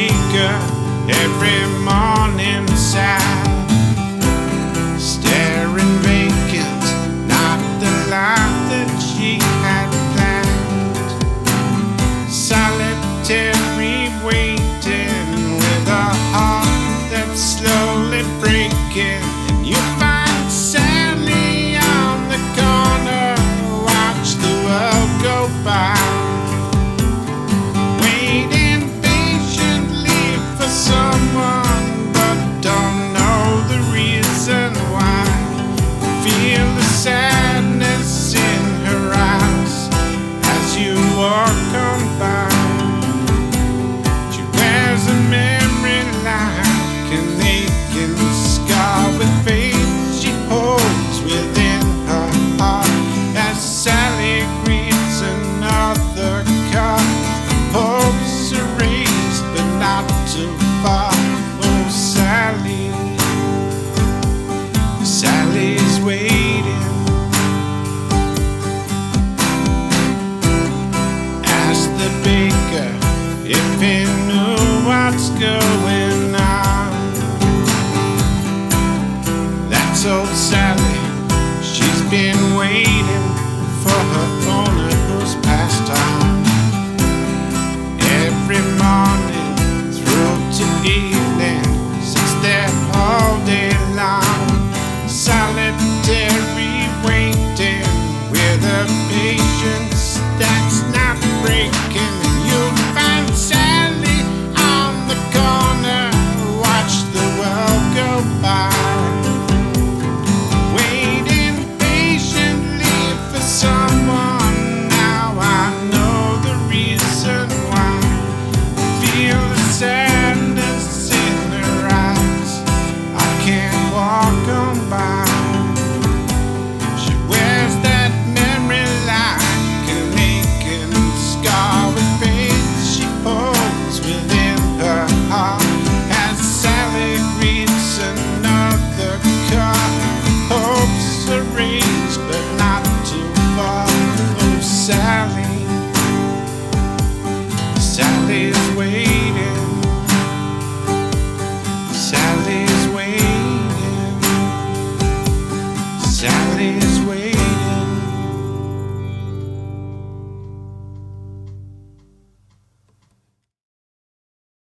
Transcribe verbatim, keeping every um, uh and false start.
baker every morning sigh, staring vacant, not the life that she had planned. Solitary waiting with a heart that's slowly breaking. And you find Sally on the corner, watch the world go by, someone but don't know the reason why. Feel the sadness in her eyes as you walk on by. She wears a memory like an aching scar with faith she holds within her heart as Sally greets another car. Hopes erased but not too far. Oh, Sally, Sally's waiting. Ask the baker if he knew what's going on. That's old Sally, she's been waiting for her owner who's passed on. Every morning to eat